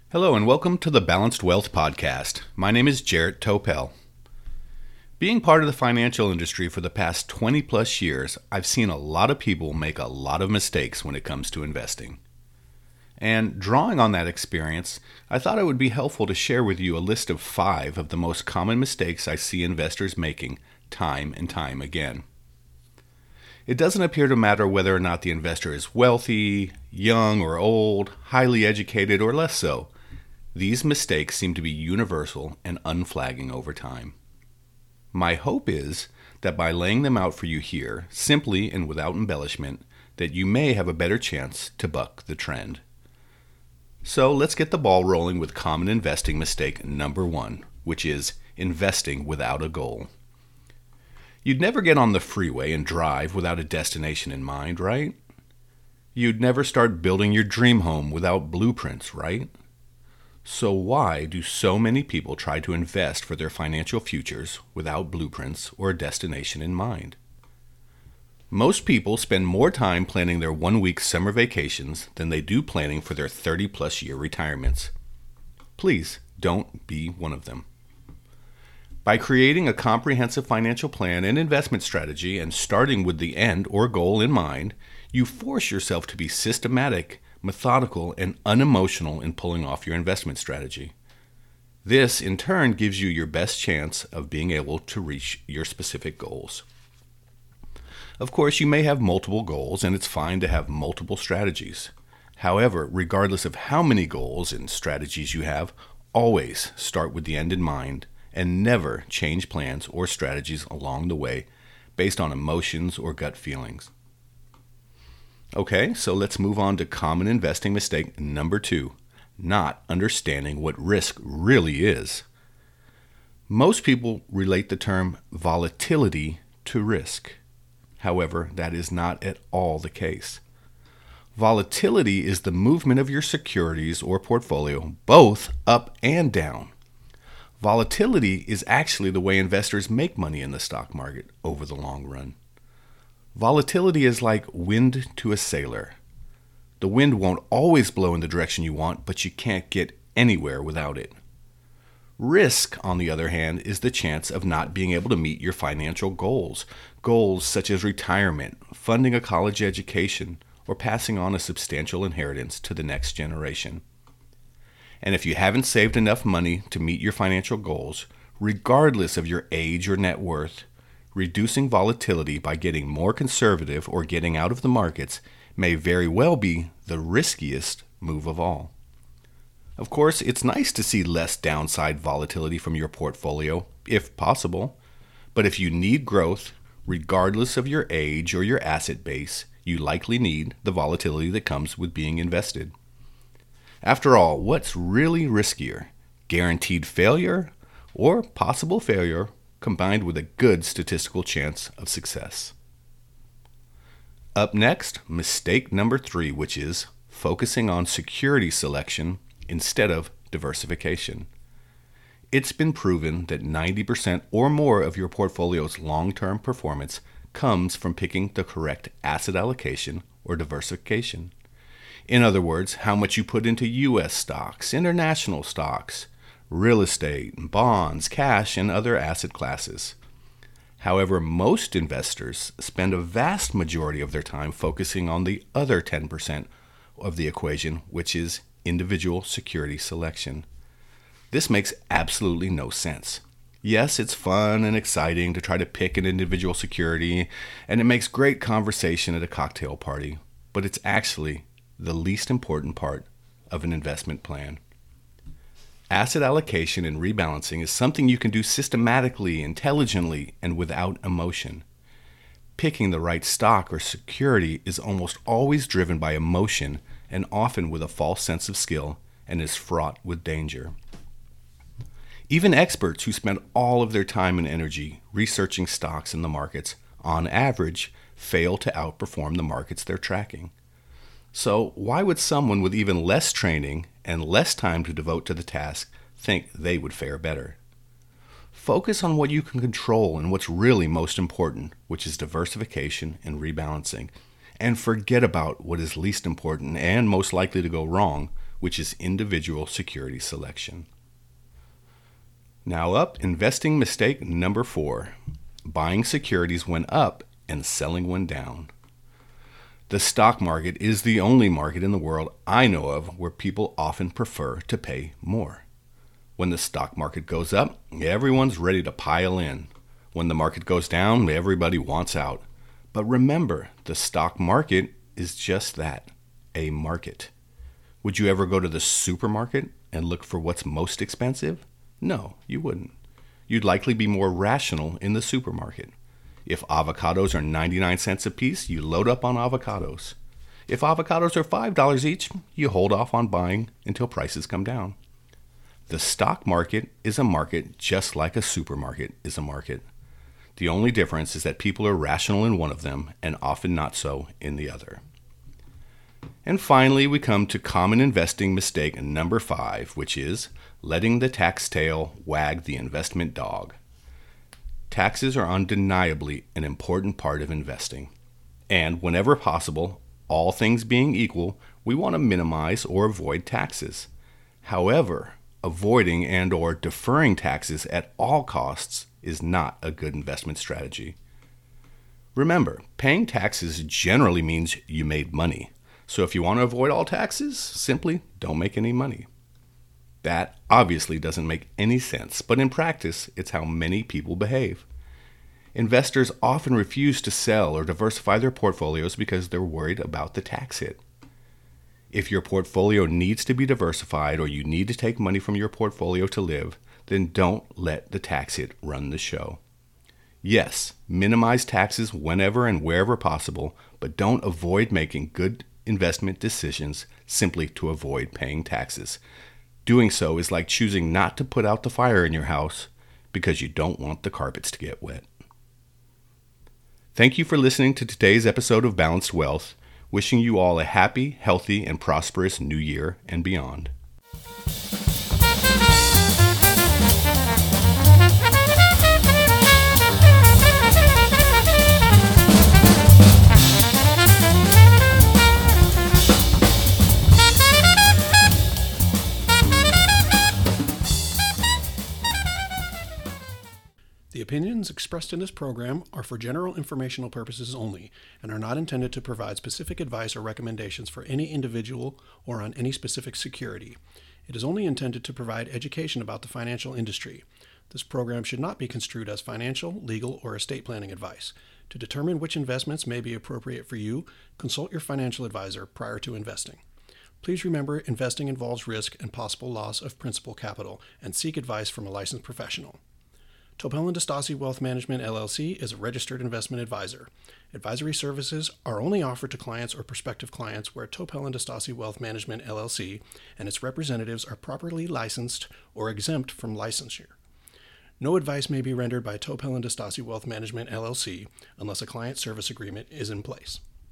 Hello and welcome to the Balanced Wealth Podcast. My name is Jarrett Topel. Being part of the financial industry for the past 20 plus years, I've seen a lot of people make a lot of mistakes when it comes to investing. And drawing on that experience, I thought it would be helpful to share with you a list of 5 of the most common mistakes I see investors making time and time again. It doesn't appear to matter whether or not the investor is wealthy, young or old, highly educated or less so. These mistakes seem to be universal and unflagging over time. My hope is that by laying them out for you here, simply and without embellishment, that you may have a better chance to buck the trend. So let's get the ball rolling with common investing mistake number 1, which is investing without a goal. You'd never get on the freeway and drive without a destination in mind, right? You'd never start building your dream home without blueprints, right? So why do so many people try to invest for their financial futures without blueprints or a destination in mind? Most people spend more time planning their 1-week summer vacations than they do planning for their 30-plus year retirements. Please don't be one of them. By creating a comprehensive financial plan and investment strategy and starting with the end or goal in mind, you force yourself to be systematic, methodical, and unemotional in pulling off your investment strategy. This, in turn, gives you your best chance of being able to reach your specific goals. Of course, you may have multiple goals, and it's fine to have multiple strategies. However, regardless of how many goals and strategies you have, always start with the end in mind and never change plans or strategies along the way based on emotions or gut feelings. Okay, so let's move on to common investing mistake number 2, not understanding what risk really is. Most people relate the term volatility to risk. However, that is not at all the case. Volatility is the movement of your securities or portfolio, both up and down. Volatility is actually the way investors make money in the stock market over the long run. Volatility is like wind to a sailor. The wind won't always blow in the direction you want, but you can't get anywhere without it. Risk, on the other hand, is the chance of not being able to meet your financial goals. Goals such as retirement, funding a college education, or passing on a substantial inheritance to the next generation. And if you haven't saved enough money to meet your financial goals, regardless of your age or net worth, reducing volatility by getting more conservative or getting out of the markets may very well be the riskiest move of all. Of course, it's nice to see less downside volatility from your portfolio, if possible. But if you need growth, regardless of your age or your asset base, you likely need the volatility that comes with being invested. After all, what's really riskier? Guaranteed failure or possible failure combined with a good statistical chance of success? Up next, mistake number 3, which is focusing on security selection instead of diversification. It's been proven that 90% or more of your portfolio's long-term performance comes from picking the correct asset allocation or diversification. In other words, how much you put into U.S. stocks, international stocks, real estate, bonds, cash, and other asset classes. However, most investors spend a vast majority of their time focusing on the other 10% of the equation, which is individual security selection. This makes absolutely no sense. Yes, it's fun and exciting to try to pick an individual security, and it makes great conversation at a cocktail party, but it's actually the least important part of an investment plan. Asset allocation and rebalancing is something you can do systematically, intelligently, and without emotion. Picking the right stock or security is almost always driven by emotion and often with a false sense of skill and is fraught with danger. Even experts who spend all of their time and energy researching stocks in the markets, on average, fail to outperform the markets they're tracking. So why would someone with even less training and less time to devote to the task think they would fare better? Focus on what you can control and what's really most important, which is diversification and rebalancing, and forget about what is least important and most likely to go wrong, which is individual security selection. Now up, investing mistake number 4, buying securities when up and selling when down. The stock market is the only market in the world I know of where people often prefer to pay more. When the stock market goes up, everyone's ready to pile in. When the market goes down, everybody wants out. But remember, the stock market is just that, a market. Would you ever go to the supermarket and look for what's most expensive? No, you wouldn't. You'd likely be more rational in the supermarket. If avocados are 99 cents a piece, you load up on avocados. If avocados are $5 each, you hold off on buying until prices come down. The stock market is a market just like a supermarket is a market. The only difference is that people are rational in one of them and often not so in the other. And finally, we come to common investing mistake number 5, which is letting the tax tail wag the investment dog. Taxes are undeniably an important part of investing. And whenever possible, all things being equal, we want to minimize or avoid taxes. However, avoiding and or deferring taxes at all costs is not a good investment strategy. Remember, paying taxes generally means you made money. So if you want to avoid all taxes, simply don't make any money. That obviously doesn't make any sense, but in practice, it's how many people behave. Investors often refuse to sell or diversify their portfolios because they're worried about the tax hit. If your portfolio needs to be diversified or you need to take money from your portfolio to live, then don't let the tax hit run the show. Yes, minimize taxes whenever and wherever possible, but don't avoid making good investment decisions simply to avoid paying taxes. Doing so is like choosing not to put out the fire in your house because you don't want the carpets to get wet. Thank you for listening to today's episode of Balanced Wealth. Wishing you all a happy, healthy, and prosperous new year and beyond. The opinions expressed in this program are for general informational purposes only and are not intended to provide specific advice or recommendations for any individual or on any specific security. It is only intended to provide education about the financial industry. This program should not be construed as financial, legal, or estate planning advice. To determine which investments may be appropriate for you, consult your financial advisor prior to investing. Please remember, investing involves risk and possible loss of principal capital, and seek advice from a licensed professional. Topel & DeStassi Wealth Management, LLC is a registered investment advisor. Advisory services are only offered to clients or prospective clients where Topel & DeStassi Wealth Management, LLC and its representatives are properly licensed or exempt from licensure. No advice may be rendered by Topel & DeStassi Wealth Management, LLC unless a client service agreement is in place.